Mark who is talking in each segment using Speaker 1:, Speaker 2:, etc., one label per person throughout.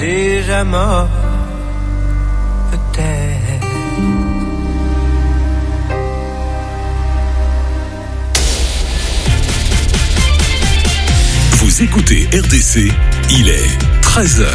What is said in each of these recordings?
Speaker 1: déjà mort, peut-être.
Speaker 2: Vous écoutez RDC, il est 13h.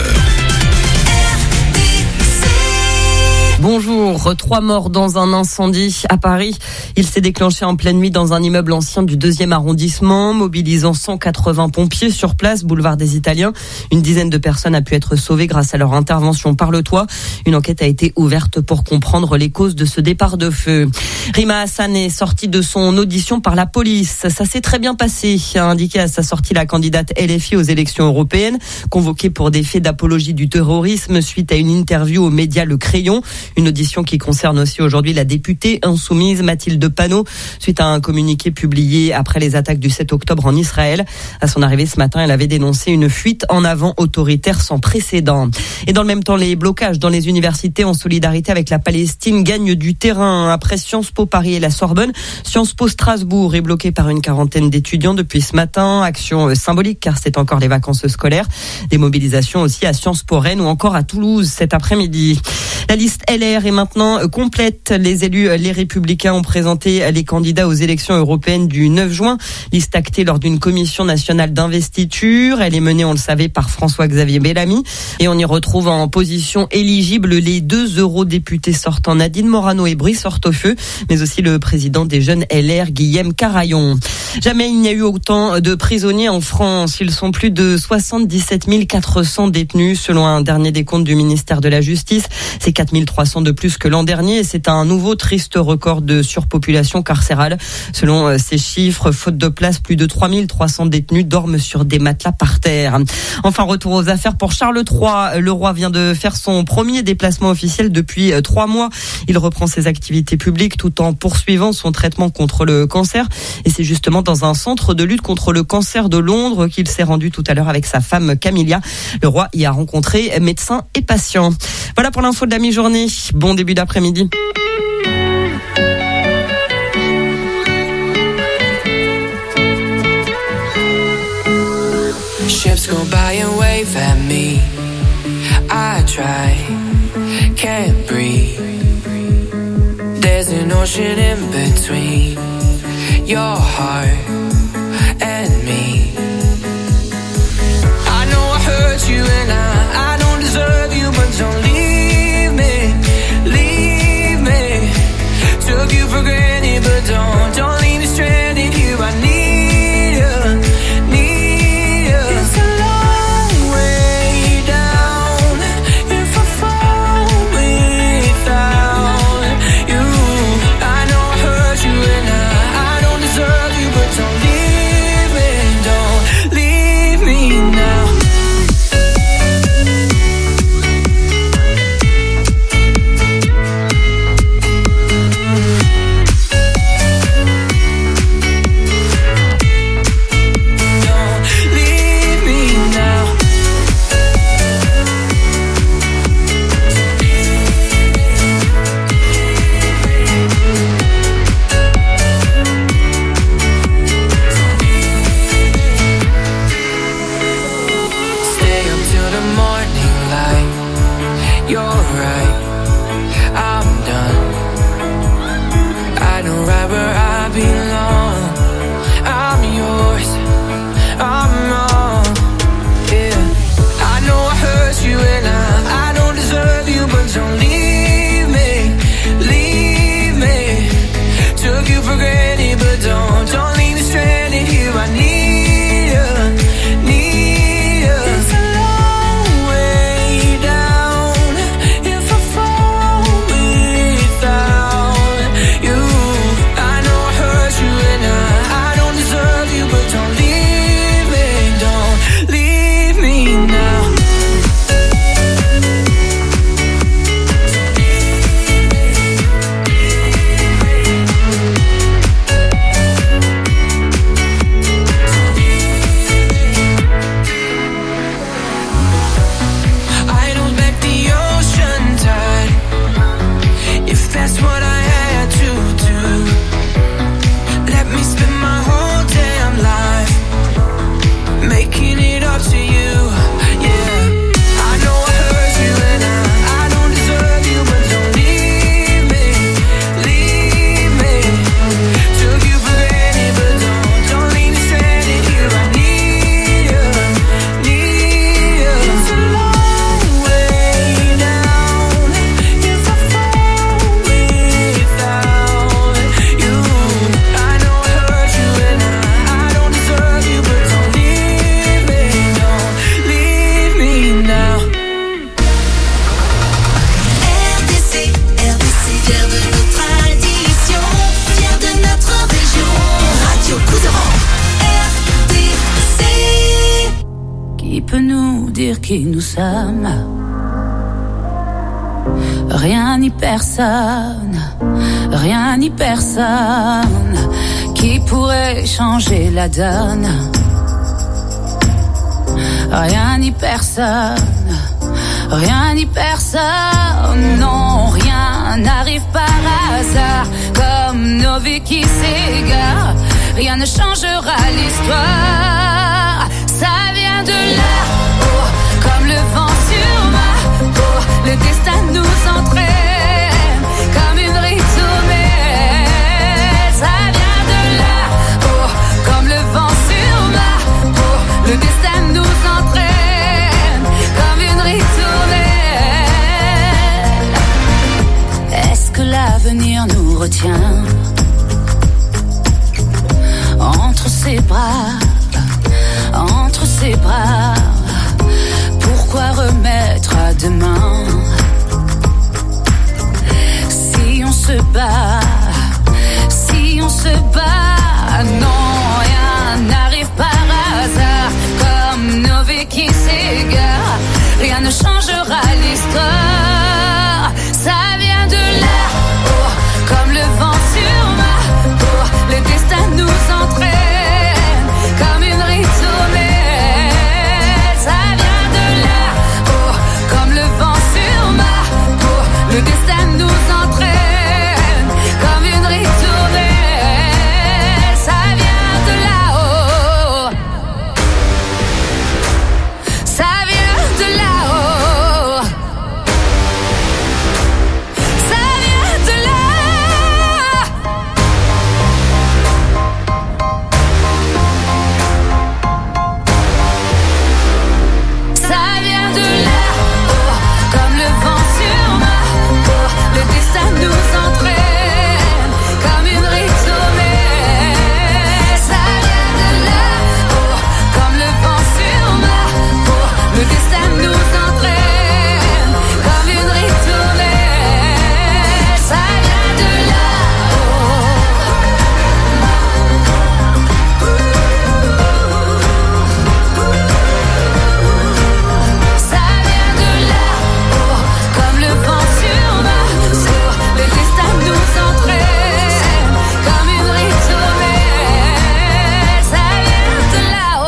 Speaker 3: Bonjour, 3 morts dans un incendie à Paris. Il s'est déclenché en pleine nuit dans un immeuble ancien du 2e arrondissement, mobilisant 180 pompiers sur place, boulevard des Italiens. Une dizaine de personnes a pu être sauvées grâce à leur intervention par le toit. Une enquête a été ouverte pour comprendre les causes de ce départ de feu. Rima Hassan est sortie de son audition par la police. Ça s'est très bien passé, a indiqué à sa sortie la candidate LFI aux élections européennes, convoquée pour des faits d'apologie du terrorisme suite à une interview aux médias Le Crayon. Une audition qui concerne aussi aujourd'hui la députée insoumise Mathilde Panot, suite à un communiqué publié après les attaques du 7 octobre en Israël. À son arrivée ce matin, elle avait dénoncé une fuite en avant autoritaire sans précédent. Et dans le même temps, les blocages dans les universités en solidarité avec la Palestine gagnent du terrain. Après Sciences Po Paris et la Sorbonne, Sciences Po Strasbourg est bloqué par une quarantaine d'étudiants depuis ce matin. Action symbolique car c'est encore les vacances scolaires. Des mobilisations aussi à Sciences Po Rennes ou encore à Toulouse cet après-midi. La liste LR est maintenant complète. Les élus, les Républicains, ont présenté les candidats aux élections européennes du 9 juin. Liste actée lors d'une commission nationale d'investiture. Elle est menée, on le savait, par François-Xavier Bellamy. Et on y retrouve en position éligible les 2 eurodéputés sortants Nadine Morano et Brice Hortefeux, mais aussi le président des jeunes LR, Guillaume Carayon. Jamais il n'y a eu autant de prisonniers en France. Ils sont plus de 77 400 détenus selon un dernier décompte du ministère de la Justice. C'est 4 300 de plus que l'an dernier et c'est un nouveau triste record de surpopulation carcérale. Selon ces chiffres, faute de place, plus de 3 300 détenus dorment sur des matelas par terre. Enfin, retour aux affaires pour Charles III. Le roi vient de faire son premier déplacement officiel depuis 3 mois. Il reprend ses activités publiques tout en poursuivant son traitement contre le cancer. Et c'est justement dans un centre de lutte contre le cancer de Londres qu'il s'est rendu tout à l'heure avec sa femme Camilla. Le roi y a rencontré médecins et patients. Voilà pour l'info de la mi-journée. Bon début d'après-midi.
Speaker 1: Ships go by and wave at me. I try, can't breathe. There's an ocean in between your heart and me. I know I hurt you and I don't deserve you, but don't leave me, leave me. Took you for granted, but don't leave me stranded here. I need you, need you. It's a long way down if I fall without you. I know I hurt you and I don't deserve you, but don't leave me now. Making it up to you, yeah. I know I
Speaker 4: qui nous sommes. Rien ni personne qui pourrait changer la donne. Rien ni personne, non, rien n'arrive par hasard, comme nos vies qui s'égarent. Rien ne changera l'histoire, ça vient de là-haut, comme le vent sur ma peau. Le destin nous entraîne, comme une ritournelle. Ça vient de là-haut, comme le vent sur ma peau. Le destin nous entraîne, comme une ritournelle. Est-ce que l'avenir nous retient entre ses bras, pourquoi remettre à demain? Si on se bat, non, rien n'arrive par hasard, comme nos vies qui s'égarent. Rien ne changera l'histoire, ça vient de là-haut, comme le vent sur ma peau. Le destin nous entraîne, comme une ritournelle. Ça vient de là-haut, comme le vent sur ma peau. Le destin nous entraîne, comme une ritournelle. Ça vient de là-haut, ça vient de là-haut, ça vient de là. Ça vient de là-haut, comme le vent sur ma peau. Le destin nous entraîne, comme une ritournelle. Ça vient de là-haut, comme le vent sur ma peau. Le destin nous entraîne, comme une ritournelle. Ça vient de là-haut. Ça vient de là-haut, comme le vent sur ma peau. Le destin nous entraîne, comme une ritournelle. Ça vient de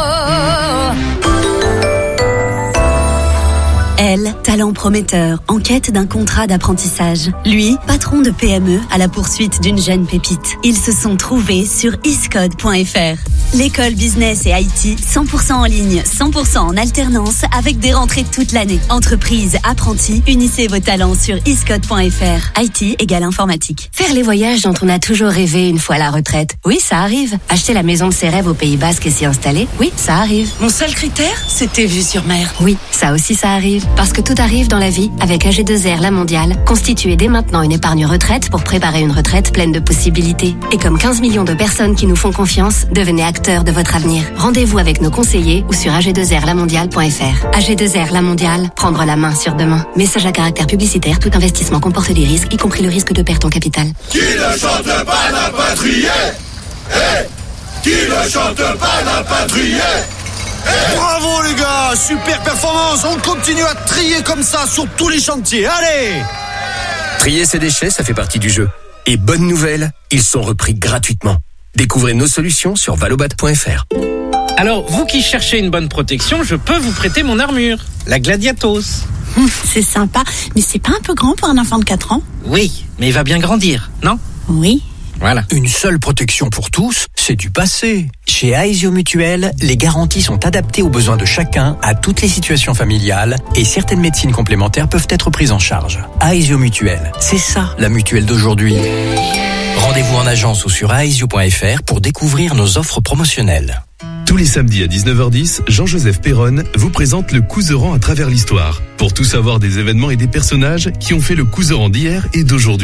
Speaker 4: là-haut.
Speaker 5: Elle, talent prometteur, en quête d'un contrat d'apprentissage. Lui, patron de PME à la poursuite d'une jeune pépite. Ils se sont trouvés sur iscode.fr. L'école business et IT, 100% en ligne, 100% en alternance, avec des rentrées toute l'année. Entreprise, apprentis, unissez vos talents sur iscode.fr. IT égale informatique.
Speaker 6: Faire les voyages dont on a toujours rêvé une fois à la retraite. Oui, ça arrive. Acheter la maison de ses rêves au Pays Basque et s'y installer. Oui, ça arrive.
Speaker 7: Mon seul critère, c'était vue sur mer.
Speaker 6: Oui, ça aussi ça arrive. Parce que tout arrive dans la vie. Avec AG2R La Mondiale, constituez dès maintenant une épargne retraite pour préparer une retraite pleine de possibilités. Et comme 15 millions de personnes qui nous font confiance, devenez acteurs de votre avenir. Rendez-vous avec nos conseillers ou sur ag2rlamondiale.fr. AG2R La Mondiale, prendre la main sur demain. Message à caractère publicitaire, tout investissement comporte des risques, y compris le risque de perte en capital.
Speaker 8: Qui ne chante pas n'a pas trié. Qui ne chante pas n'a pas trié.
Speaker 9: Bravo les gars, super performance. On continue à trier comme ça sur tous les chantiers. Allez!
Speaker 10: Trier ses déchets, ça fait partie du jeu. Et bonne nouvelle, ils sont repris gratuitement. Découvrez nos solutions sur valobat.fr.
Speaker 11: Alors, vous qui cherchez une bonne protection, je peux vous prêter mon armure, la Gladiatos.
Speaker 7: C'est sympa, mais c'est pas un peu grand pour un enfant de 4 ans?
Speaker 11: Oui, mais il va bien grandir, non?
Speaker 7: Oui.
Speaker 11: Voilà.
Speaker 12: Une seule protection pour tous, c'est du passé. Chez Aesio Mutuel, les garanties sont adaptées aux besoins de chacun, à toutes les situations familiales, et certaines médecines complémentaires peuvent être prises en charge. Aesio Mutuel, c'est ça la mutuelle d'aujourd'hui. Rendez-vous en agence ou sur aesio.fr pour découvrir nos offres promotionnelles.
Speaker 2: Tous les samedis à 19h10, Jean-Joseph Perronne vous présente le Couserand à travers l'histoire. Pour tout savoir des événements et des personnages qui ont fait le Couserand d'hier et d'aujourd'hui.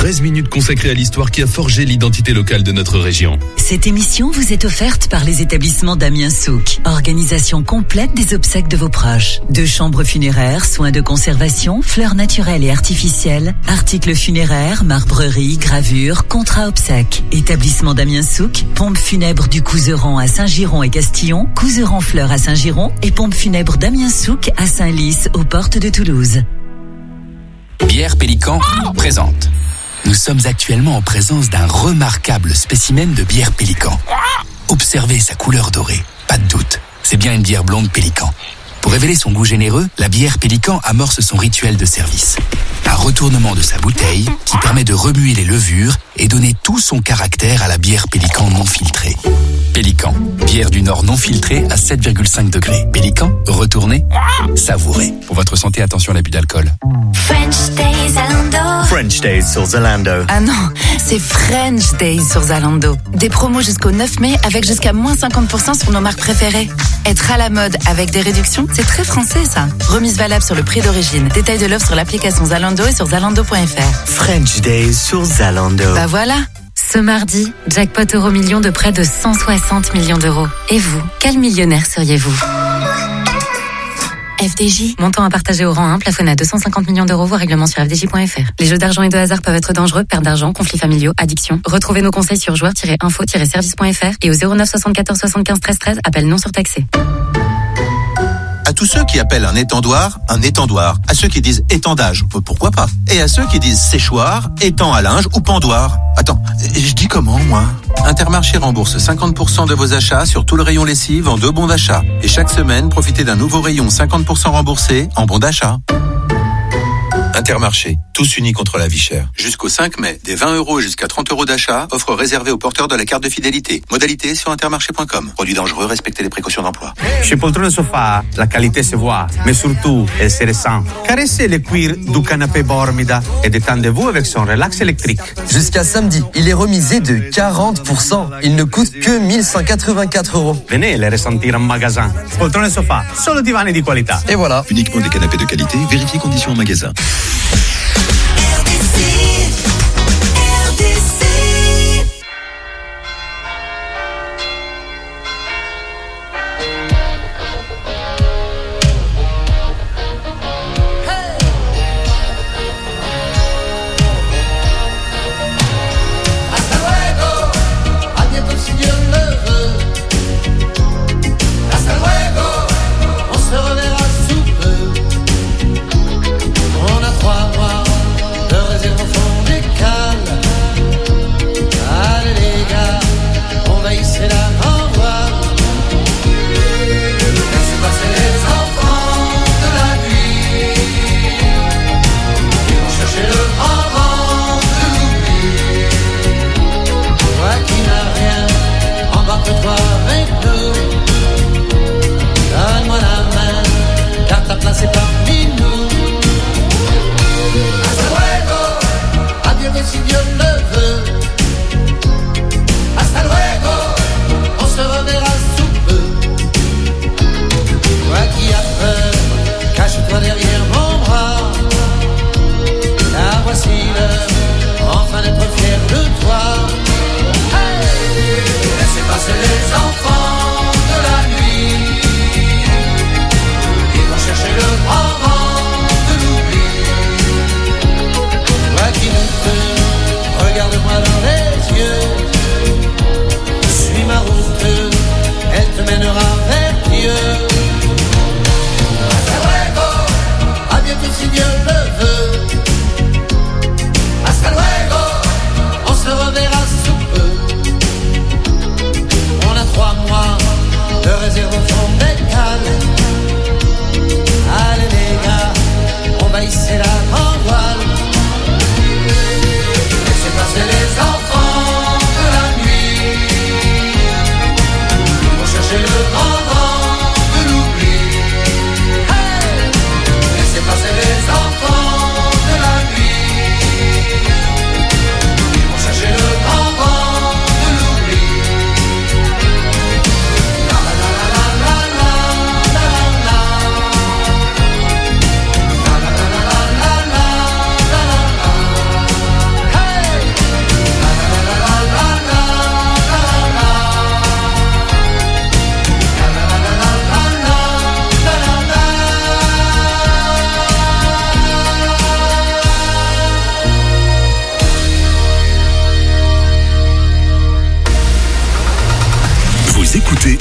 Speaker 2: 13 minutes consacrées à l'histoire qui a forgé l'identité locale de notre région.
Speaker 13: Cette émission vous est offerte par les établissements Damien Souk. Organisation complète des obsèques de vos proches. 2 chambres funéraires, soins de conservation, fleurs naturelles et artificielles, articles funéraires, marbrerie, gravure, contrat obsèques. Établissement Damien Souk, pompe funèbre du Couseran à Saint-Giron et Castillon, Couseran Fleurs à Saint-Giron et pompe funèbre Damien Souk à Saint-Lys aux portes de Toulouse.
Speaker 14: Bière Pélican présente. Nous sommes actuellement en présence d'un remarquable spécimen de bière Pélican. Observez sa couleur dorée, pas de doute, c'est bien une bière blonde Pélican. Pour révéler son goût généreux, la bière Pélican amorce son rituel de service. Un retournement de sa bouteille qui permet de remuer les levures et donner tout son caractère à la bière Pélican non filtrée. Pélican, bière du Nord non filtrée à 7,5 degrés. Pélican, retournez, savourez. Pour votre santé, attention à l'abus d'alcool.
Speaker 15: French Days Zalando.
Speaker 16: French Days sur Zalando.
Speaker 17: Ah non, c'est French Days sur Zalando. Des promos jusqu'au 9 mai avec jusqu'à moins 50% sur nos marques préférées. Être à la mode avec des réductions, c'est très français ça. Remise valable sur le prix d'origine. Détail de l'offre sur l'application Zalando et sur zalando.fr.
Speaker 16: French Days sur Zalando.
Speaker 17: Bah voilà.
Speaker 6: Ce mardi, jackpot euro-million de près de 160 millions d'euros. Et vous, quel millionnaire seriez-vous ? FDJ, montant à partager au rang 1, plafonné à 250 millions d'euros, voire règlement sur fdj.fr. Les jeux d'argent et de hasard peuvent être dangereux, perte d'argent, conflits familiaux, addiction. Retrouvez nos conseils sur joueurs-info-service.fr et au 09 74 75 13 13, appel non surtaxé.
Speaker 18: À tous ceux qui appellent un étendoir, à ceux qui disent étendage, pourquoi pas, et à ceux qui disent séchoir, étang à linge ou pendoir. Attends, je dis comment, moi ? Intermarché rembourse 50% de vos achats sur tout le rayon lessive en 2 bons d'achat. Et chaque semaine, profitez d'un nouveau rayon 50% remboursé en bons d'achat. Intermarché, tous unis contre la vie chère. Jusqu'au 5 mai, des 20 € jusqu'à 30 € d'achat, offre réservée aux porteurs de la carte de fidélité. Modalité sur intermarché.com. Produit dangereux, respectez les précautions d'emploi.
Speaker 19: Chez Poltrone Sofa, la qualité se voit, mais surtout, elle se ressent. Caressez le cuir du canapé Bormida et détendez-vous avec son relax électrique.
Speaker 20: Jusqu'à samedi, il est remisé de 40%. Il ne coûte que 1184 €.
Speaker 19: Venez les ressentir en magasin. Poltrone Sofa, solo divani di qualità.
Speaker 20: Et voilà.
Speaker 21: Uniquement des canapés de qualité, vérifiez conditions en magasin.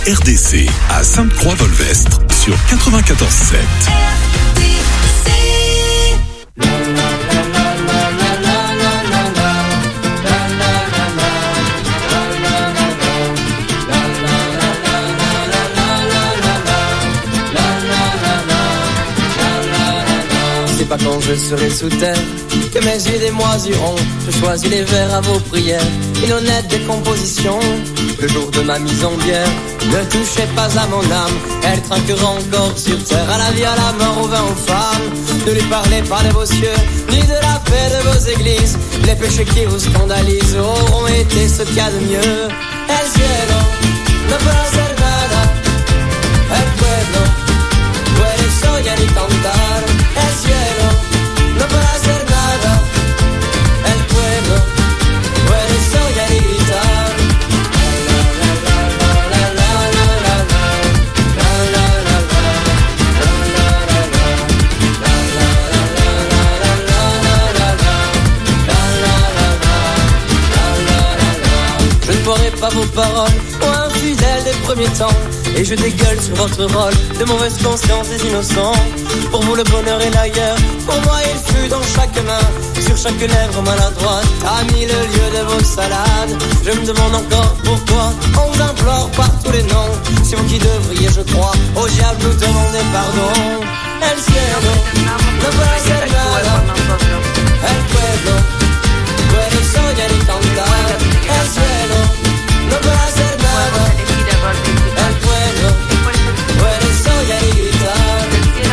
Speaker 2: RDC à Sainte-Croix-Volvestre sur 94.7.
Speaker 3: C'est pas quand je serai sous terre que mes yeux démoisuront. Je choisis les vers à vos prières, une honnête décomposition. Le jour de ma mise en bière, ne touchez pas à mon âme, elle trinquera encore sur terre. À la vie, à la mort, au vin, aux femmes. Ne lui parlez pas de vos cieux, ni de la paix de vos églises. Les péchés qui vous scandalisent auront été ce qu'il y a de mieux. El cielo no puede hacer nada, el pueblo puede soñar y cantar. El cielo no puede hacer nada, el pueblo puede soñar y gritar. Je ne boirai pas vos paroles, moi infidèle des premiers temps. Et je dégueule sur votre rôle de mauvaise conscience des innocents. Pour vous le bonheur est l'ailleurs, pour moi il fut dans chaque main. Sur chaque lèvre maladroite, a mis le lieu de vos salades. Je me demande encore pourquoi on vous implore par tous les noms. C'est vous qui devriez, je crois, au diable nous demander pardon. El cielo no puede hacer nada, el pueblo puede soñar y cantar. El cielo no puede hacer nada, el pueblo puede soñar y gritar.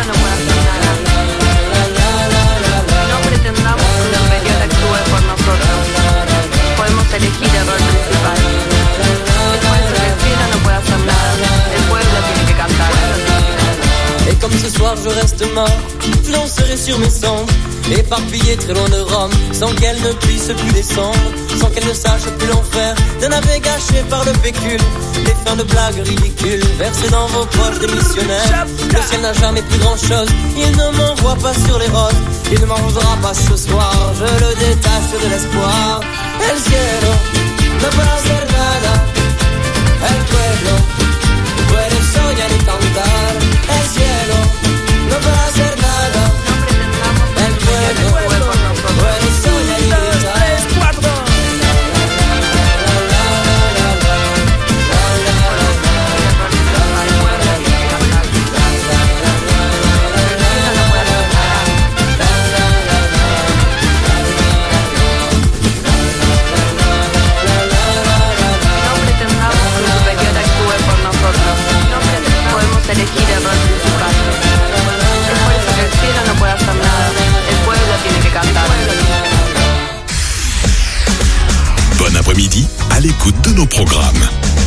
Speaker 22: No pretendamos que el superior actúe por nosotros. Podemos elegir el rol principal. Después el cielo no puede hacer nada, el pueblo tiene que cantar.
Speaker 3: Et comme ce soir je reste mort, je danserai sur mes cendres, éparpillé très loin de Rome, sans qu'elle ne puisse plus descendre, sans qu'elle ne sache plus l'enfer d'un navet gâché par le pécule. Des fins de blagues ridicules versées dans vos poches de missionnaires. Le ciel n'a jamais plus grand chose, il ne m'envoie pas sur les roses, il ne m'en voudra pas ce soir, je le détache de l'espoir. El cielo no puede hacer nada, el pueblo puede soñar y cantar. El cielo no puede hacer nada, el pueblo puede soñar y gritar.
Speaker 22: Elegir el rol principal. Es por eso que el cielo no puede hacer nada, el pueblo tiene que cantar.
Speaker 2: Bon après-midi à l'écoute de nos programmes.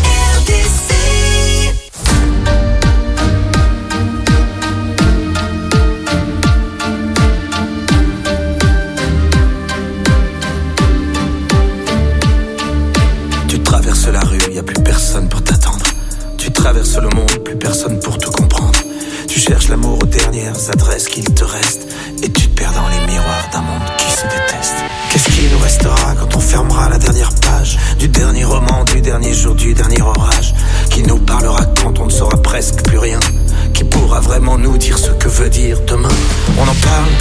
Speaker 23: Tu traverses la rue, y a plus personne pour t'attendre. Tu traverses le monde, plus personne pour tout comprendre. Tu cherches l'amour aux dernières adresses qu'il te reste, et tu te perds dans les miroirs d'un monde qui se déteste. Qu'est-ce qui nous restera quand on fermera la dernière page du dernier roman, du dernier jour, du dernier orage? Qui nous parlera quand on ne saura presque plus rien? Qui pourra vraiment nous dire ce que veut dire demain? On en parle?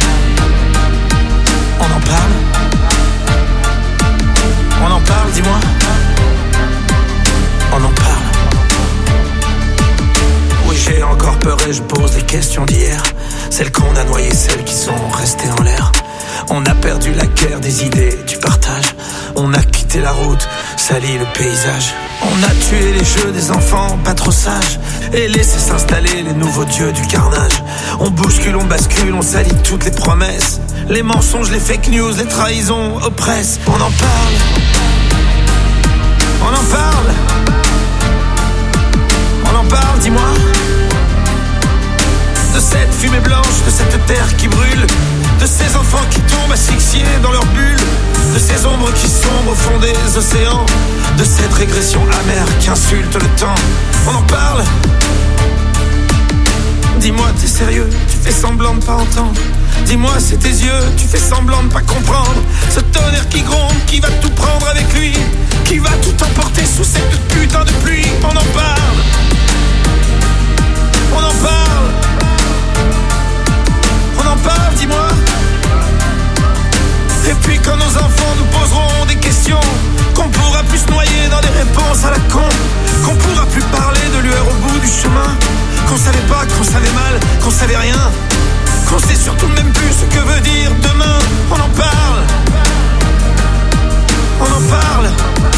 Speaker 23: On en parle? On en parle, dis-moi? On en parle? Oui, j'ai encore peur et je pose les questions d'hier, celles qu'on a noyées, celles qui sont restées en l'air. On a perdu la guerre des idées, du partage. On a quitté la route, sali le paysage. On a tué les jeux des enfants pas trop sages et laissé s'installer les nouveaux dieux du carnage. On bouscule, on bascule, on salit toutes les promesses, les mensonges, les fake news, les trahisons oppressent. On en parle? On en parle? On en parle, dis-moi? De cette fumée blanche, de cette terre qui brûle, de ces enfants qui tombent asphyxiés dans leur bulle, de ces ombres qui sombrent au fond des océans, de cette régression amère qui insulte le temps. On en parle? Dis-moi, t'es sérieux, tu fais semblant de pas entendre. Dis-moi, c'est tes yeux, tu fais semblant de pas comprendre. Ce tonnerre qui gronde, qui va tout prendre avec lui, qui va tout emporter sous cette putain de pluie. On en parle. On en parle. On en parle, dis-moi. Et puis quand nos enfants nous poseront des questions, qu'on pourra plus se noyer dans des réponses à la con, qu'on pourra plus parler de lueur au bout du chemin, qu'on savait pas, qu'on savait mal, qu'on savait rien, qu'on sait surtout même plus ce que veut dire demain. On en parle. On en parle.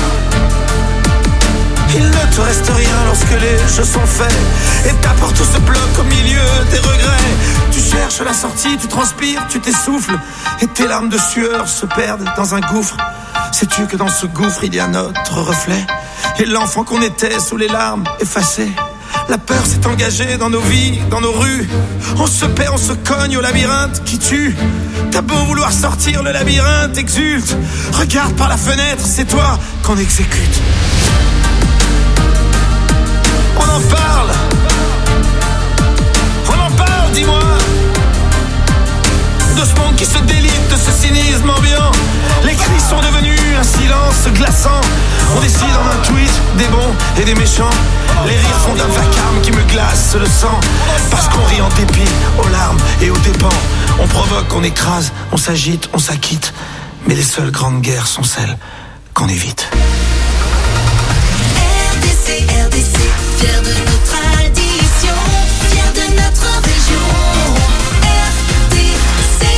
Speaker 23: Il ne te reste rien lorsque les jeux sont faits et ta porte se bloque au milieu des regrets. Tu cherches la sortie, tu transpires, tu t'essouffles et tes larmes de sueur se perdent dans un gouffre. Sais-tu que dans ce gouffre il y a notre reflet et l'enfant qu'on était sous les larmes effacées. La peur s'est engagée dans nos vies, dans nos rues. On se perd, on se cogne au labyrinthe qui tue. T'as beau vouloir sortir, le labyrinthe exulte. Regarde par la fenêtre, c'est toi qu'on exécute. On en parle. On en parle, dis-moi. De ce monde qui se délite, de ce cynisme ambiant. Les cris sont devenus un silence glaçant. On décide en un tweet des bons et des méchants. Les rires font d'un vacarme qui me glace le sang. Parce qu'on rit en dépit, aux larmes et aux dépens. On provoque, on écrase, on s'agite, on s'acquitte. Mais les seules grandes guerres sont celles qu'on évite.
Speaker 15: RDC, RDC, fier de nos traditions, fier de notre région. RDC.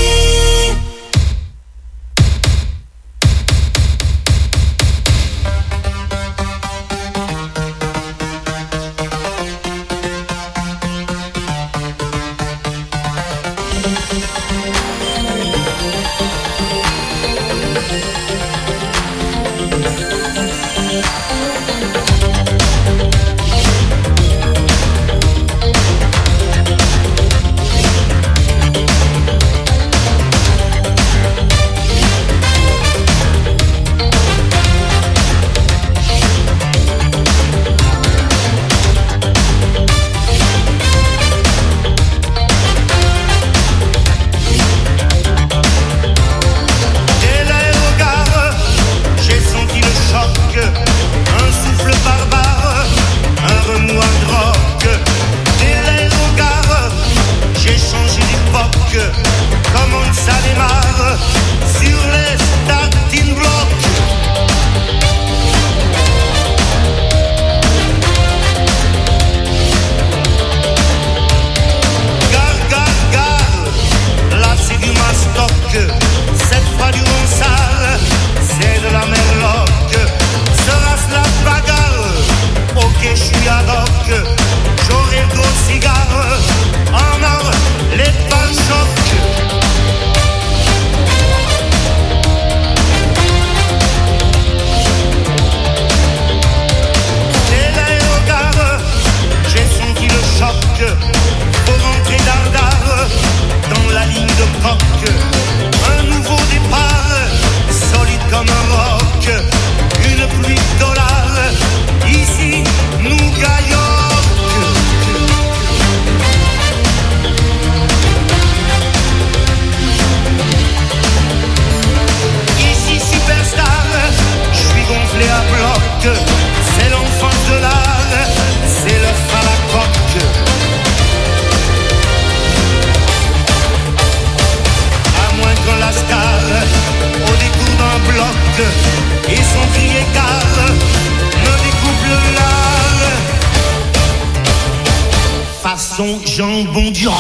Speaker 1: Jambon du rock.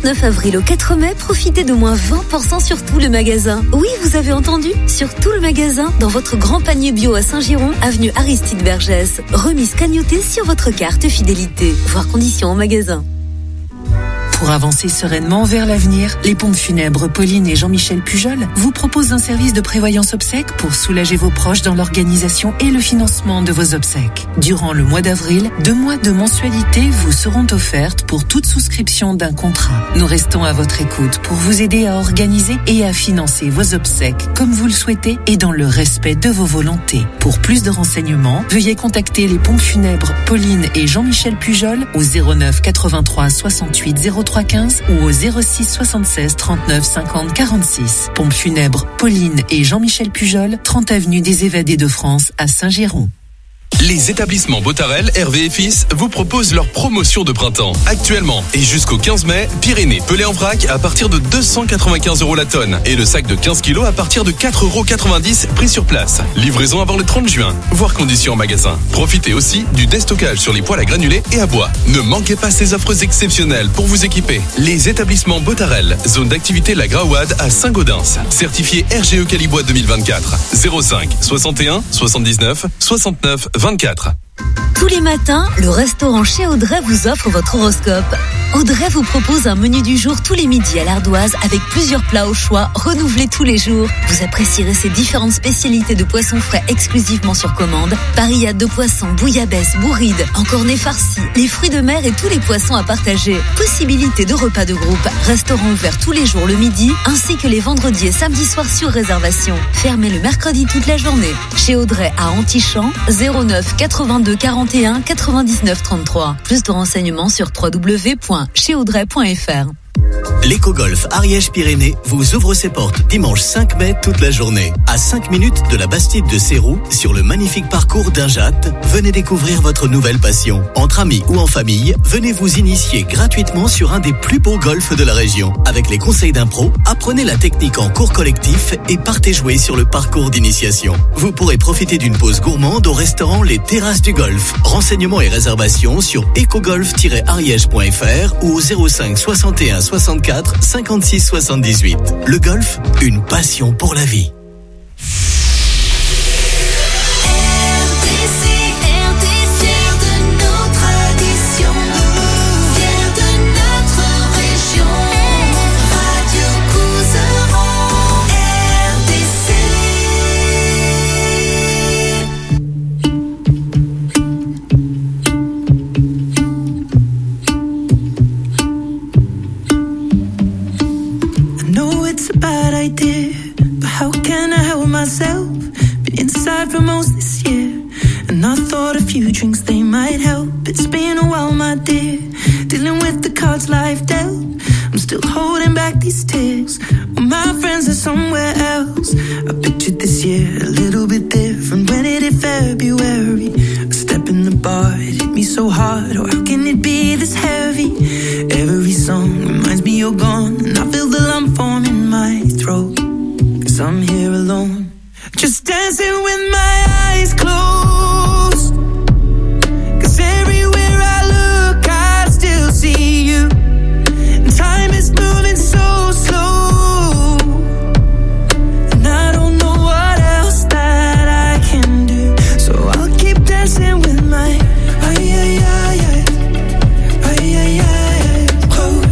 Speaker 1: 29 avril au 4 mai, profitez de moins 20% sur tout le magasin. Oui, vous avez entendu, sur tout le magasin, dans votre grand panier bio à Saint-Giron, avenue Aristide Vergès. Remise cagnotée sur votre carte fidélité. Voir conditions en magasin.
Speaker 4: Pour avancer sereinement vers l'avenir, les pompes funèbres Pauline et Jean-Michel Pujol vous proposent un service de prévoyance obsèques pour soulager vos proches dans l'organisation et le financement de vos obsèques. Durant le mois d'avril, 2 mois de mensualité vous seront offertes pour toute souscription d'un contrat. Nous restons à votre écoute pour vous aider à organiser et à financer vos obsèques comme vous le souhaitez et dans le respect de vos volontés. Pour plus de renseignements, veuillez contacter les pompes funèbres Pauline et Jean-Michel Pujol au 09 83 68 03 15 ou au 06 76 39 50 46. Pompes funèbres Pauline et Jean-Michel Pujol, 30 avenue des Évadés de France à Saint-Giron.
Speaker 2: Les établissements Botarel, Hervé et Fils vous proposent leur promotion de printemps. Actuellement et jusqu'au 15 mai, Pyrénées pelé en vrac à partir de 295 € la tonne et le sac de 15 kg à partir de 4,90 € prix sur place. Livraison avant le 30 juin. Voir conditions en magasin. Profitez aussi du déstockage sur les poêles à granulés et à bois. Ne manquez pas ces offres exceptionnelles pour vous équiper. Les établissements Botarel, zone d'activité La Graouade à Saint-Gaudens. Certifié RGE Calibois 2024. 05 61 79 69 24.
Speaker 1: Tous les matins, le restaurant chez Audrey vous offre votre horoscope. Audrey vous propose un menu du jour tous les midis à l'Ardoise avec plusieurs plats au choix, renouvelés tous les jours. Vous apprécierez ces différentes spécialités de poissons frais exclusivement sur commande. Parillade de poissons, bouillabaisse, bourride, encornets farcis, les fruits de mer et tous les poissons à partager. Possibilité de repas de groupe. Restaurant ouvert tous les jours le midi, ainsi que les vendredis et samedis soirs sur réservation. Fermé le mercredi toute la journée. Chez Audrey à Antichamps, 09 82 41 99 33. Plus de renseignements sur www.chezaudrey.fr.
Speaker 5: L'éco-golf Ariège-Pyrénées vous ouvre ses portes dimanche 5 mai toute la journée. À 5 minutes de la Bastide de Sérou, sur le magnifique parcours d'Injat, venez découvrir votre nouvelle passion. Entre amis ou en famille, venez vous initier gratuitement sur un des plus beaux golfs de la région. Avec les conseils d'un pro, apprenez la technique en cours collectif et partez jouer sur le parcours d'initiation. Vous pourrez profiter d'une pause gourmande au restaurant Les Terrasses du Golf. Renseignements et réservations sur ecogolf-ariège.fr ou au 05 61 64 56 78. Le golf, une passion pour la vie.
Speaker 23: For most this year, and I thought a few drinks they might help. It's been a while, my dear, dealing with the cards life dealt. I'm still holding back these tears when my friends are somewhere else. I pictured this year a little bit different. When it hit February, a step in the bar, it hit me so hard. Oh, how can it be this heavy? Every song reminds me you're gone, and I feel the lump form in my throat, 'cause I'm here alone. Just dancing with my eyes closed, 'cause everywhere I look I still see you, and time is moving so slow, and I don't know what else that I can do, so I'll keep dancing with my eyes closed,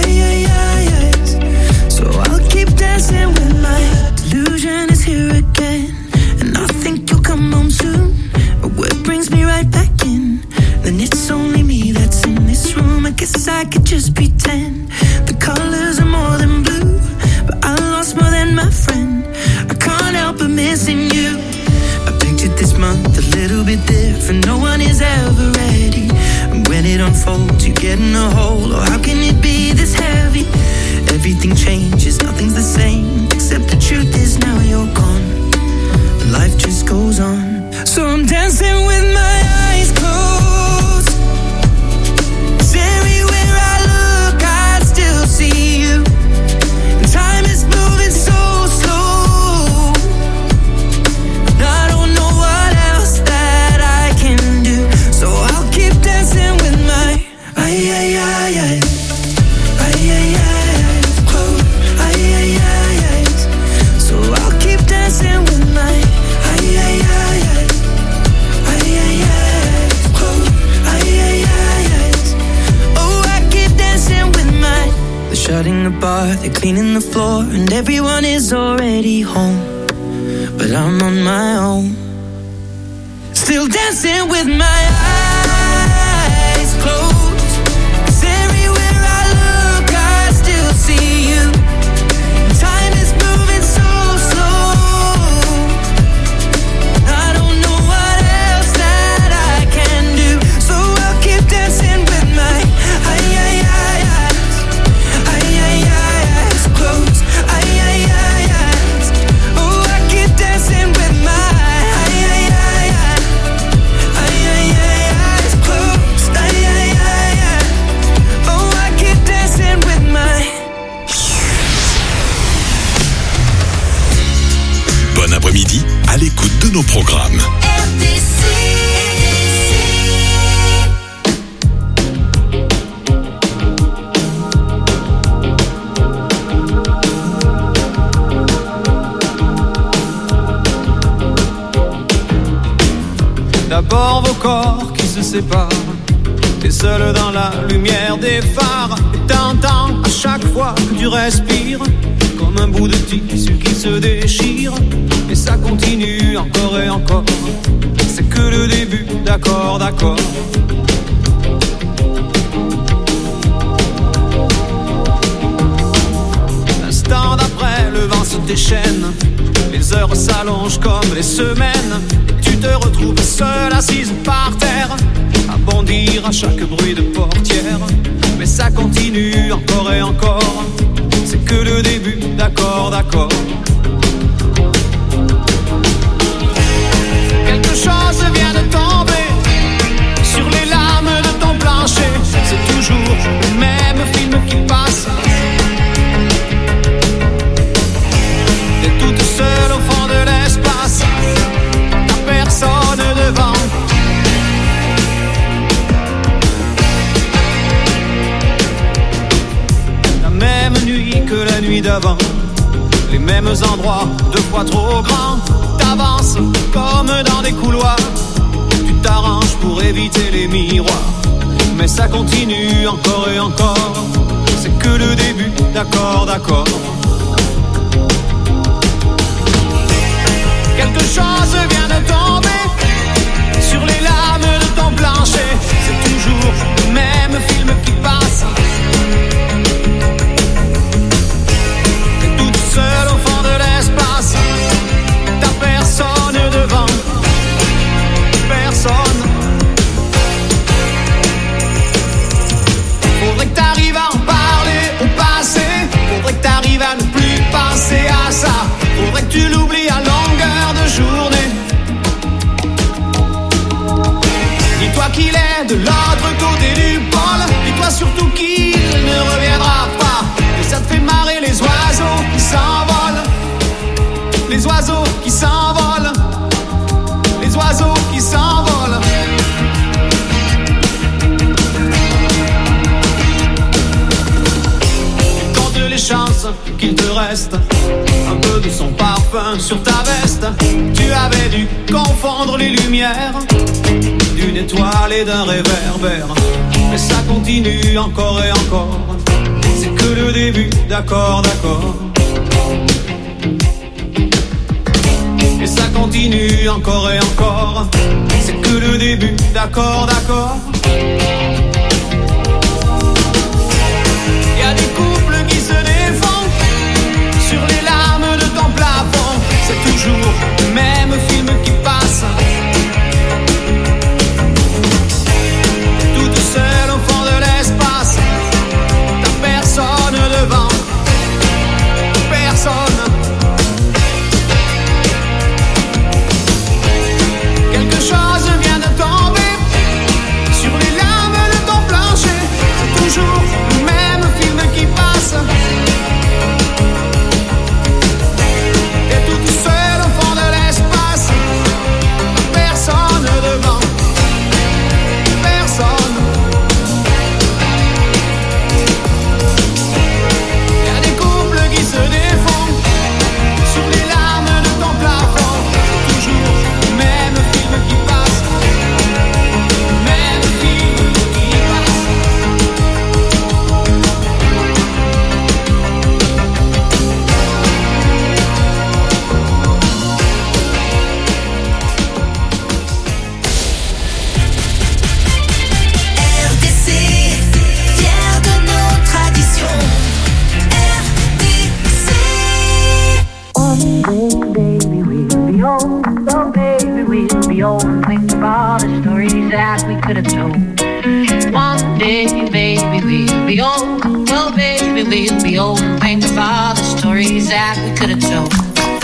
Speaker 23: so I'll keep dancing with my delusion is here again. And I think you'll come home soon, but what brings me right back in? Then it's only me that's in this room. I guess I could just pretend the colors are more than blue, but I lost more than my friend. I can't help but missing you. I pictured this month a little bit different. No one is ever ready, and when it unfolds you get in a hole. Oh, how can it be this heavy? Everything changes, nothing's the same, except the truth is now you're gone. Life just goes on. So I'm dancing with my eyes closed, 'cause everywhere I look I still see you, and time is moving so slow, and I don't know what else that I can do, so I'll keep dancing with my eyes
Speaker 3: they're cleaning the floor and everyone is already home. But I'm on my own, still dancing with my eyes closed. 'Cause everywhere I look, I still see you. Time is moving so slow. I don't know what else that I can do, so I'll keep dancing with my eyes closed. Eyes. Oh, I keep dancing with my eyes closed. Oh, I keep dancing with my.
Speaker 2: Bon après-midi, à l'écoute de nos programmes.
Speaker 8: D'abord vos corps qui se séparent, t'es seul dans la lumière des phares. Et t'entends à chaque fois que tu respires, comme un bout de tissu qui se déchire. Et ça continue encore et encore, c'est que le début, d'accord. L'instant d'après, le vent se déchaîne, les heures s'allongent comme les semaines. Tu te retrouves seule assise par terre, à bondir à chaque bruit de portière. Mais ça continue encore et encore, c'est que le début, d'accord. Quelque chose vient de tomber sur les lames de ton plancher. C'est toujours le même film qui passe. T'es toute seule au fond de l'espace, personne devant. La même nuit que la nuit d'avant, les mêmes endroits, 2 fois trop grands. T'avances comme dans des couloirs, tu t'arranges pour éviter les miroirs. Mais ça continue encore et encore, c'est que le début, d'accord. Quelque chose vient de tomber sur les lames de ton plancher. C'est toujours le même film qui passe. T'es toute seule au fond de l'espace, t'as personne devant, personne. Faudrait que t'arrives à en parler au passé, faudrait que t'arrives à ne plus penser à ça. Faudrait que tu l'oublies à longueur de journée. Dis-toi qu'il est de l'autre côté du pôle, dis-toi surtout qu'il ne reviendra pas. Et ça te fait marrer les oiseaux qui s'envolent, les oiseaux qui s'envolent, les oiseaux qui s'envolent. Compte les chances qu'il te reste un peu de son parfum sur ta veste. Tu avais dû confondre les lumières d'une étoile et d'un réverbère. Mais ça continue encore et encore, c'est que le début, d'accord. Et ça continue encore et encore, c'est que le début, d'accord. Y a des couples qui se défendent sur les larmes de ton plafond. C'est toujours le même film qui passe. Toute seule au fond de l'espace, t'as personne devant, personne. Quelque chose vient de tomber sur les lames de ton plancher. C'est toujours le même film qui passe.
Speaker 7: could have told. One day, baby, we'll be old. Oh, baby, we'll be old and think of all the stories that we could have told.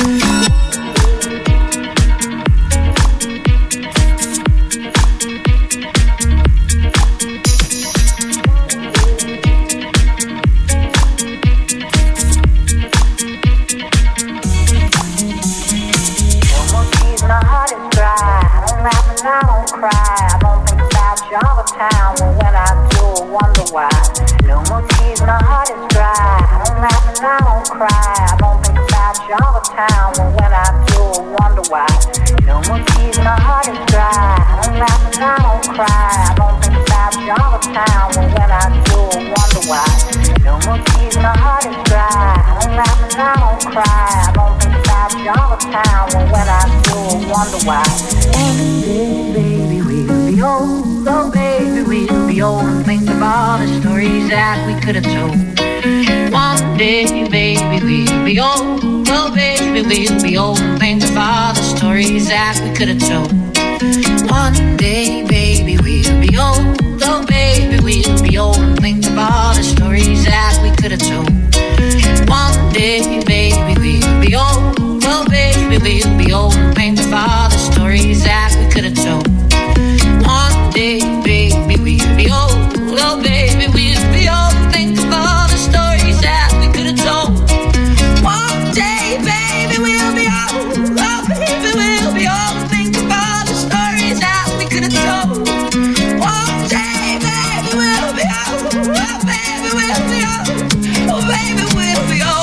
Speaker 22: I don't cry, I don't think about you all the time. Well, when I do, I wonder why. No more tears, my heart is dry. I don't laugh and I don't cry, I don't think about you all the time. Well, when I do, I wonder why. No more tears, my heart is dry. I don't laugh and I don't cry, I don't think about you all the time. Well, when I do, I wonder why. No more tears, my heart is dry. I don't laugh and I don't cry, I don't think about you all the time. Well, when I do, I wonder why. Baby, we'll be old. Oh, baby, we'll be old and think of all the stories that we could have told. One day, baby, we'll be old. Oh, baby, we'll be old and think of all the stories that we could have told. One day, baby, we'll be old. Oh, baby, we'll be old and think of all the stories that we could have told. One day, baby, we'll be old. Oh, baby, we'll be old and think of all the stories that we could have told. One day, baby, we'll be old. Oh, baby, we'll be old and think of all the stories that we could have told. One day, baby, we'll be old. Oh, baby, we'll be old and think of all the stories that we could have told. One day, baby, we'll be old. Oh, baby, we'll be old. Oh, baby, we'll be old.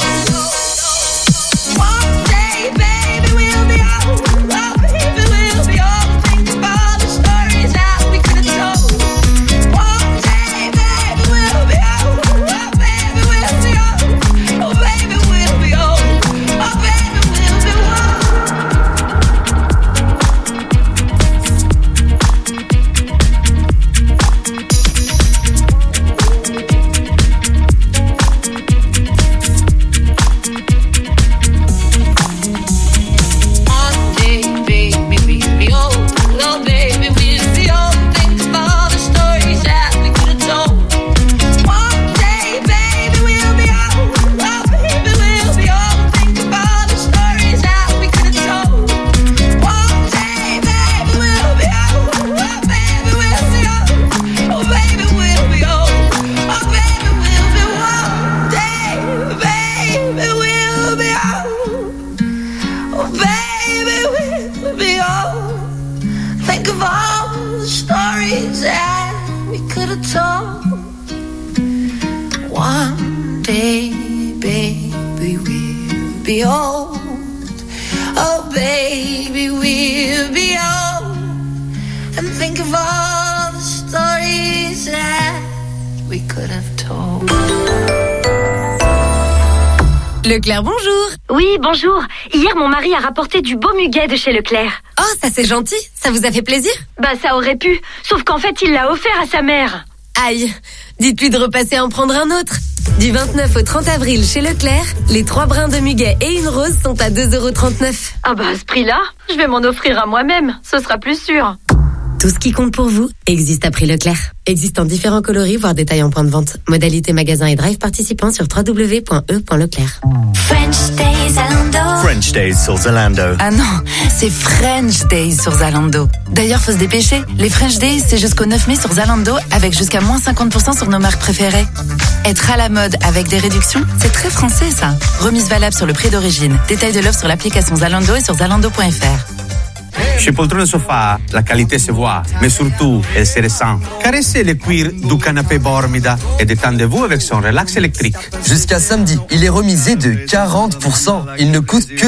Speaker 6: Leclerc, bonjour. Oui, bonjour. Hier, mon mari a rapporté du beau muguet de chez Leclerc. Oh, ça c'est gentil. Ça vous a fait plaisir? Bah, ça aurait pu. Sauf qu'en fait, il l'a offert à sa mère. Aïe. Dites-lui de repasser en prendre un autre. Du 29 au 30 avril chez Leclerc, les 3 brins de muguet et une rose sont à 2,39 €. Ah bah, à ce prix-là, je vais m'en offrir à moi-même. Ce sera plus sûr. Tout ce qui compte pour vous existe à prix Leclerc. Existe en différents coloris, voire détails en point de vente. Modalité magasin et drive participants sur www.e.leclerc.
Speaker 1: French Days Zalando.
Speaker 16: French Days sur Zalando.
Speaker 17: Ah non, c'est French Days sur Zalando. D'ailleurs, faut se dépêcher. Les French Days, c'est jusqu'au 9 mai sur Zalando, avec jusqu'à moins 50% sur nos marques préférées. Être à la mode avec des réductions, c'est très français ça. Remise valable sur le prix d'origine. Détail de l'offre sur l'application Zalando et sur zalando.fr.
Speaker 19: Chez Poltrone Sofa, la qualité se voit, mais surtout, elle se ressent. Caressez le cuir du canapé Bormida et détendez-vous avec son relax électrique.
Speaker 20: Jusqu'à samedi, il est remisé de 40%. Il ne coûte que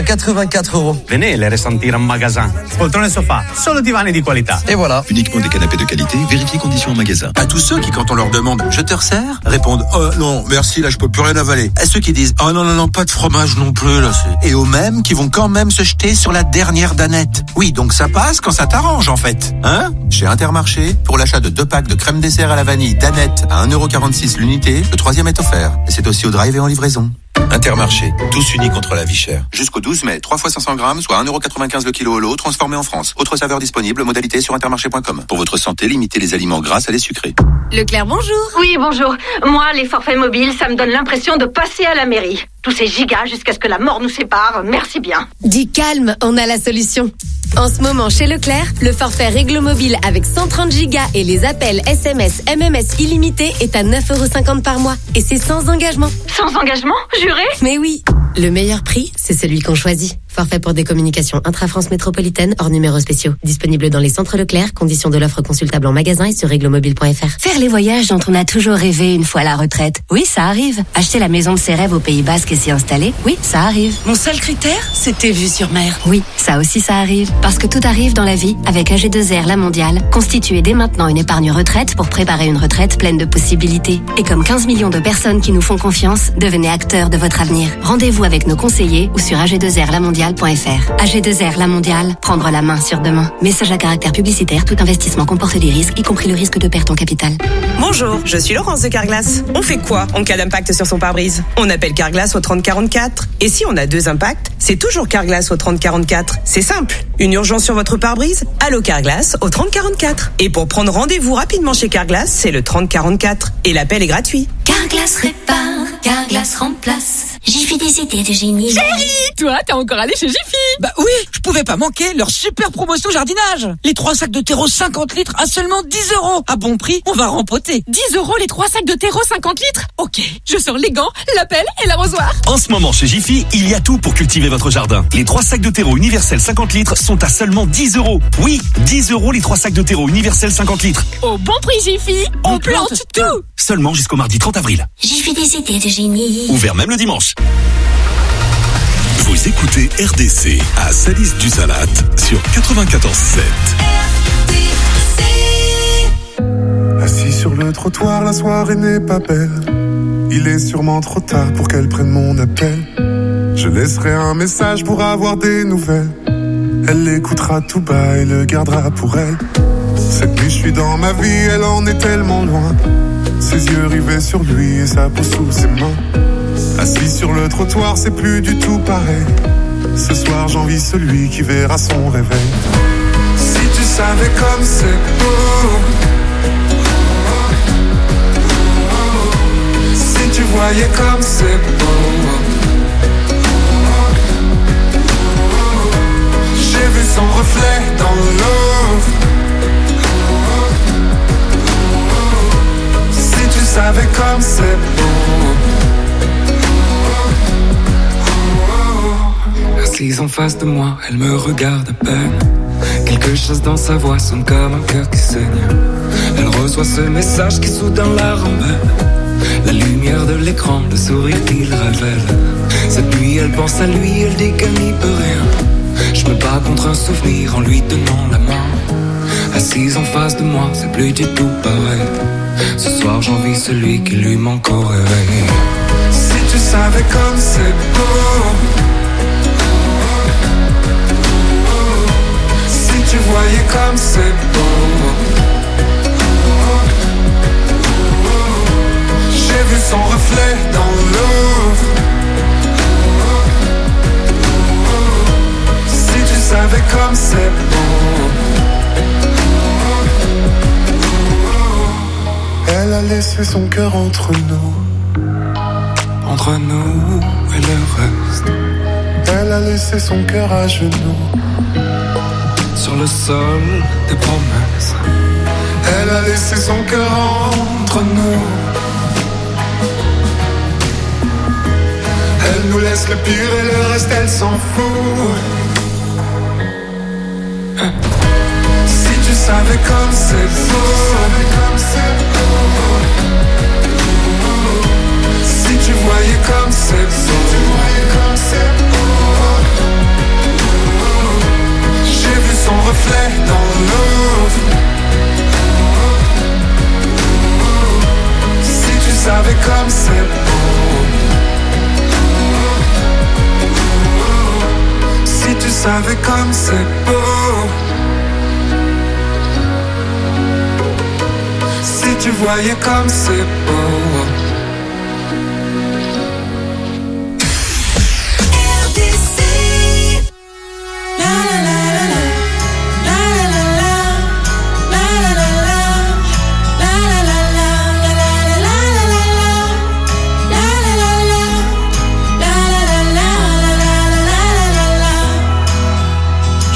Speaker 20: 1184 €.
Speaker 19: Venez les ressentir en magasin. Poltrone Sofa, solo divani di qualità.
Speaker 20: Et voilà.
Speaker 21: Uniquement des canapés de qualité, vérifiez conditions en magasin.
Speaker 18: À tous ceux qui, quand on leur demande « Je te resserre ?» répondent « Oh non, merci, là je peux plus rien avaler ». À ceux qui disent « Oh non, pas de fromage non plus, là c'est... » Et aux mêmes qui vont quand même se jeter sur la dernière danette. Oui, donc ça passe quand ça t'arrange en fait. Hein ? Chez Intermarché, pour l'achat de 2 packs de crème dessert à la vanille Danette à 1,46 € l'unité, le 3e est offert. Et c'est aussi au drive et en livraison. Intermarché, tous unis contre la vie chère. Jusqu'au 12 mai, 3 fois 500 grammes, soit 1,95€ le kilo au lot, transformé en France. Autre saveur disponible, modalité sur intermarché.com. Pour votre santé, limitez les aliments gras à les sucrés.
Speaker 9: Leclerc, bonjour. Oui, bonjour. Moi, les forfaits mobiles, ça me donne l'impression de passer à la mairie. Tous ces gigas jusqu'à ce que la mort nous sépare, merci bien.
Speaker 10: Dis calme, on a la solution. En ce moment, chez Leclerc, le forfait Réglo Mobile avec 130 gigas et les appels SMS, MMS illimités est à 9,50€ par mois. Et c'est sans engagement.
Speaker 9: Sans engagement, juré?
Speaker 10: Mais oui. Le meilleur prix, c'est celui qu'on choisit. Forfait pour des communications intra-France métropolitaine, hors numéros spéciaux. Disponible dans les centres Leclerc, conditions de l'offre consultable en magasin et sur réglomobile.fr.
Speaker 6: Faire les voyages dont on a toujours rêvé une fois à la retraite. Oui, ça arrive. Acheter la maison de ses rêves au Pays Basque et s'y installer. Oui, ça arrive.
Speaker 11: Mon seul critère, c'était vue sur mer.
Speaker 6: Oui, ça aussi ça arrive. Parce que tout arrive dans la vie. Avec AG2R La Mondiale, constituez dès maintenant une épargne retraite pour préparer une retraite pleine de possibilités. Et comme 15 millions de personnes qui nous font confiance, devenez acteurs de votre avenir. Rendez-vous avec nos conseillers ou sur ag2rlamondiale.fr. AG2R La Mondiale, prendre la main sur demain. Message à caractère publicitaire, tout investissement comporte des risques, y compris le risque de perte en capital.
Speaker 24: Bonjour, je suis Laurence de Carglass. On fait quoi en cas d'impact sur son pare-brise? On appelle Carglass au 3044. Et si on a 2 impacts, c'est toujours Carglass au 3044. C'est simple. Une urgence sur votre pare-brise? Allô Carglass au 3044. Et pour prendre rendez-vous rapidement chez Carglass, c'est le 3044. Et l'appel est gratuit.
Speaker 15: Carglass répare, Carglass remplace. Jiffy des idées de génie.
Speaker 11: Chérie, toi, t'es encore allé chez Jiffy? Bah oui, je pouvais pas manquer leur super promotion jardinage. Les 3 sacs de terreau 50 litres à seulement 10€. À bon prix, on va rempoter. 10€ les 3 sacs de terreau 50 litres? Ok, je sors les gants, la pelle et l'arrosoir.
Speaker 25: En ce moment, chez Jiffy, il y a tout pour cultiver votre jardin. Les 3 sacs de terreau universel 50 litres sont à seulement 10€. Oui, 10€ les 3 sacs de terreau universel 50 litres.
Speaker 11: Au bon prix Jiffy, on plante tout.
Speaker 25: Seulement jusqu'au mardi 30 avril.
Speaker 15: Jiffy des idées de génie.
Speaker 25: Ouvert même le dimanche.
Speaker 26: Vous écoutez RDC à Salis du Salat sur 94.7.
Speaker 27: Assis sur le trottoir, la soirée n'est pas belle. Il est sûrement trop tard pour qu'elle prenne mon appel. Je laisserai un message pour avoir des nouvelles. Elle l'écoutera tout bas et le gardera pour elle. Cette nuit je suis dans ma vie, elle en est tellement loin. Ses yeux rivés sur lui et sa peau sous ses mains. Assis sur le trottoir, c'est plus du tout pareil. Ce soir, j'envie celui qui verra son réveil. Si tu savais comme c'est beau. Si tu voyais comme c'est beau. J'ai vu son reflet dans l'eau. Si tu savais comme c'est beau.
Speaker 28: Assise en face de moi, elle me regarde à peine. Quelque chose dans sa voix sonne comme un cœur qui saigne. Elle reçoit ce message qui soudain la rembelle. La lumière de l'écran, le sourire qu'il révèle. Cette nuit elle pense à lui, elle dit qu'elle n'y peut rien. Je me bats contre un souvenir en lui tenant la main. Assise en face de moi, c'est plus du tout pareil. Ce soir j'envie celui qui lui manque au réveil.
Speaker 27: Si tu savais comme c'est beau. Si tu voyais comme c'est beau. J'ai vu son reflet dans l'eau. Si tu savais comme c'est beau. Elle a laissé son cœur entre nous.
Speaker 28: Entre nous et le reste.
Speaker 27: Elle a laissé son cœur à genoux.
Speaker 28: Sur le sol des promesses.
Speaker 27: Elle a laissé son cœur entre nous. Elle nous laisse le pire et le reste elle s'en fout. Si tu savais comme c'est beau. Si tu voyais comme c'est beau. J'ai vu son reflet dans l'eau. Si tu savais comme c'est beau. Si tu savais comme c'est beau. Si tu voyais comme c'est beau.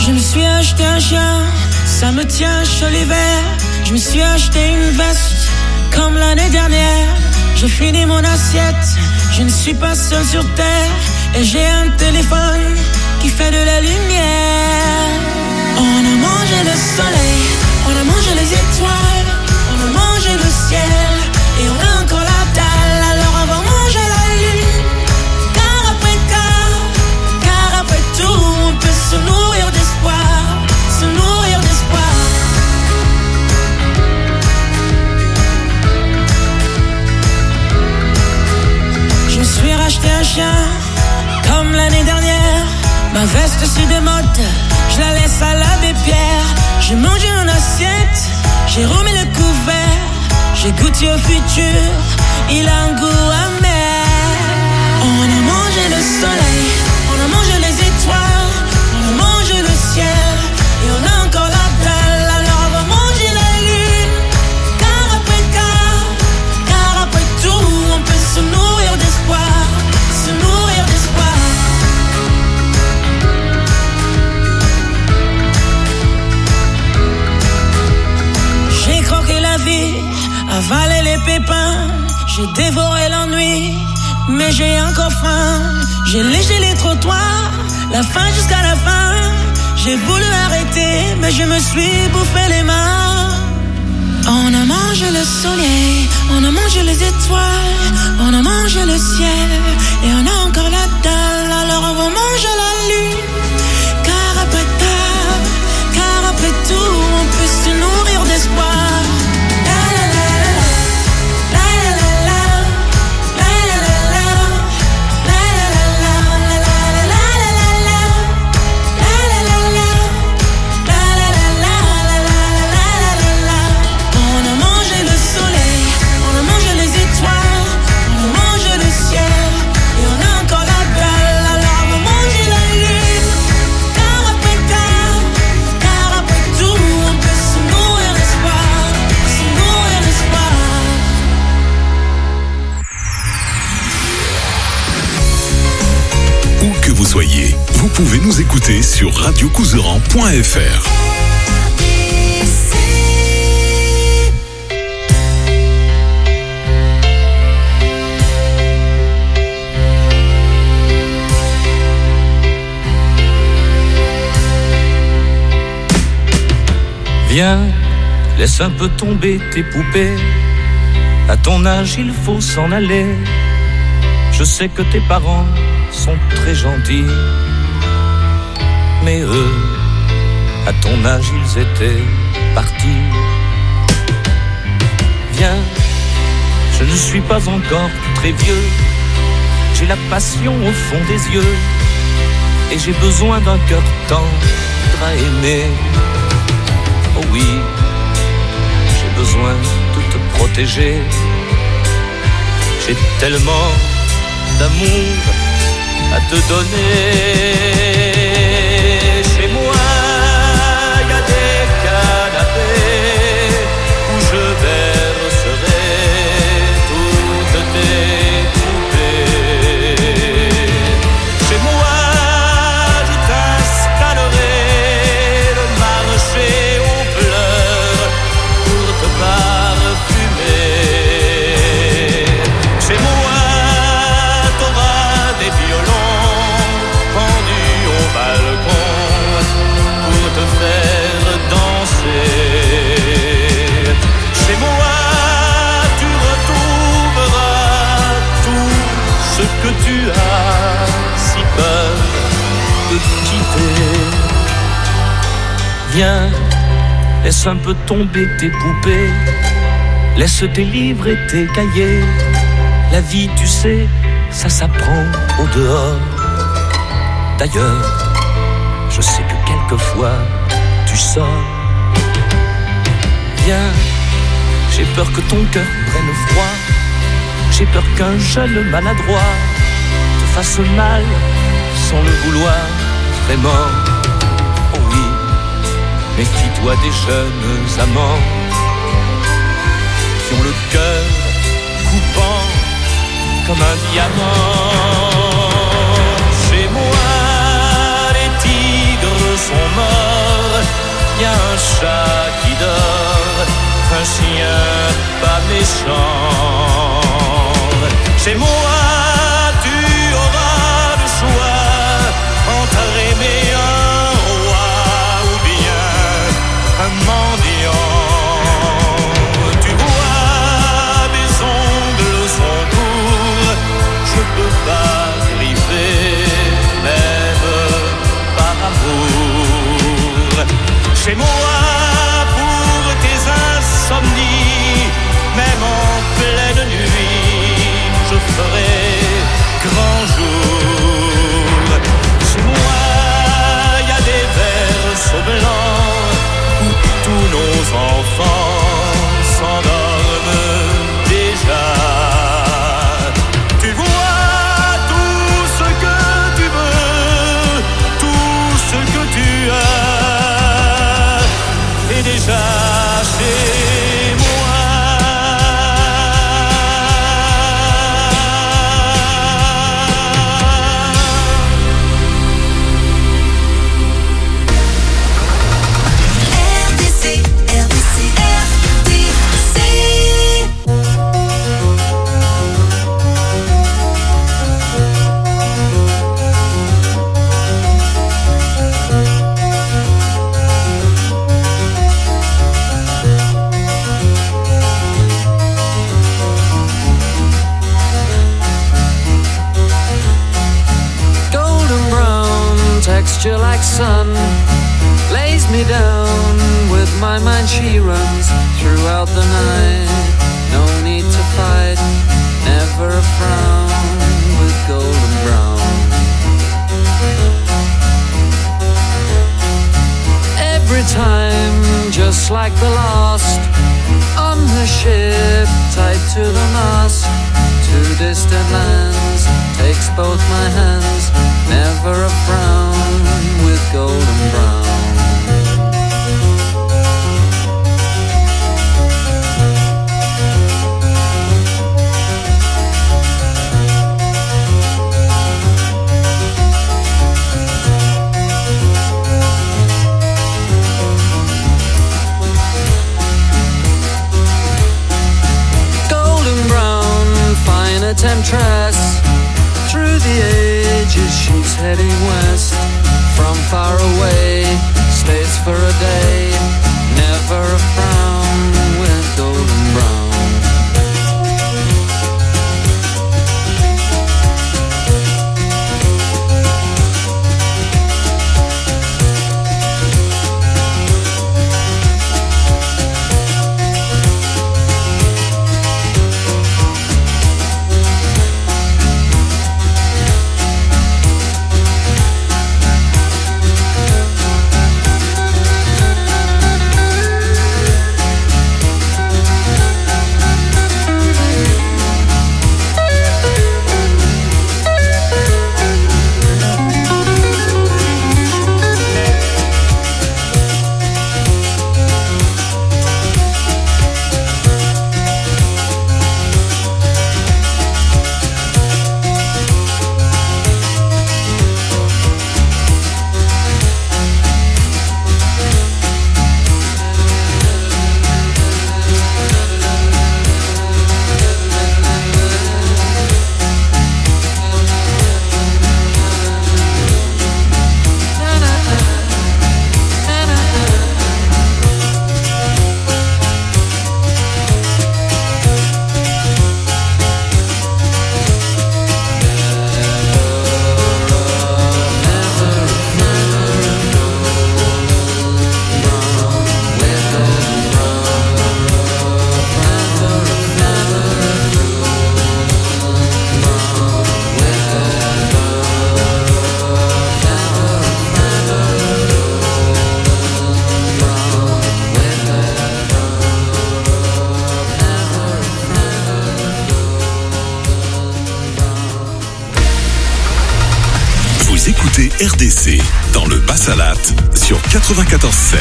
Speaker 2: Je me suis acheté un chien, ça me tient chaud l'hiver. Je me suis acheté une veste, comme l'année dernière. J'ai fini mon assiette, je ne suis pas seul sur terre. Et j'ai un téléphone qui fait de la lumière. On a mangé le soleil, on a mangé les étoiles, on a mangé le ciel, et on a encore la dalle. Alors on va manger la lune, car après tout, on peut se nourrir d'espoir, se nourrir d'espoir. Je me suis racheté un chien, comme l'année dernière. Ma veste se démode, je la laisse à l'abbé Pierre. J'ai mangé mon assiette, j'ai remis le couvert. J'ai goûté au futur, il a un goût amer. On a mangé le soleil, on a mangé les étoiles, on a mangé le ciel, et on a encore la dalle. Alors on va manger la lune, car après tout, on peut se nourrir d'espoir, se nourrir d'espoir. J'ai croqué la vie, avalé les pépins, j'ai dévoré l'ennui, mais j'ai encore faim. J'ai léché les trottoirs, la faim jusqu'à la fin. J'ai voulu arrêter, mais je me suis bouffé les mains. On a mangé le soleil, on a mangé les étoiles, on a mangé le ciel, et on a encore la dalle. Alors on va manger la lune, car après tout, on peut se nourrir d'espoir.
Speaker 26: Soyez, vous pouvez nous écouter sur radiocouseran.fr.
Speaker 3: Viens, laisse un peu tomber tes poupées. À ton âge, il faut s'en aller. Je sais que tes parents sont très gentils, mais eux, à ton âge, ils étaient partis. Viens, je ne suis pas encore très vieux. J'ai la passion au fond des yeux, et j'ai besoin d'un cœur tendre à aimer. Oh oui, j'ai besoin de te protéger. J'ai tellement d'amour à te donner. Chez moi, il y a des canapés où je bercerai toutes tes poupées. Chez moi, je t'installerai le marché aux fleurs pour te parfumer. Chez moi, t'auras des violons pendus au balcon pour te faire danser. Chez moi, tu retrouveras tout ce que tu as si peur de quitter. Viens, laisse un peu tomber tes poupées, laisse tes livres et tes cahiers. La vie, tu sais, ça s'apprend au dehors. D'ailleurs, je sais que quelquefois tu sors. Viens, j'ai peur que ton cœur prenne froid. J'ai peur qu'un jeune maladroit te fasse mal sans le vouloir vraiment. Oh oui, méfie-toi des jeunes amants qui ont le cœur coupant comme un diamant. Chez moi, les tigres sont morts. y a un chat qui dort, un chien pas méchant. Chez moi, tu auras le choix entre aimer un roi ou bien un mendiant. Tu vois, mes ongles sont courts, je peux pas griffer, même par amour. Chez moi, pour tes insomnies, même en pleine nuit, je ferai grand jour. Chez moi, y a des berceaux blancs où tous nos enfants s'endorment déjà. Tu vois tout ce que tu veux, tout ce que tu as, est déjà chez moi.
Speaker 4: Texture like sun lays me down. With my mind she runs throughout the night. No need to fight, never a frown with golden brown. Every time, just like the last, on the ship tied to the mast. To distant lands, takes both my hands, never a frown with golden brown. Temptress, through the ages she's heading west. From far away, stays for a day, never a frown with golden brown.
Speaker 26: RDC dans le Bas-Salat sur 94.7.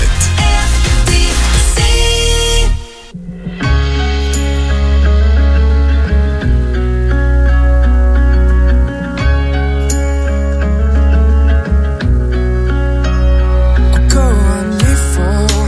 Speaker 28: Go on before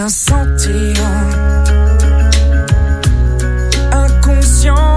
Speaker 5: rien sentir. Inconscient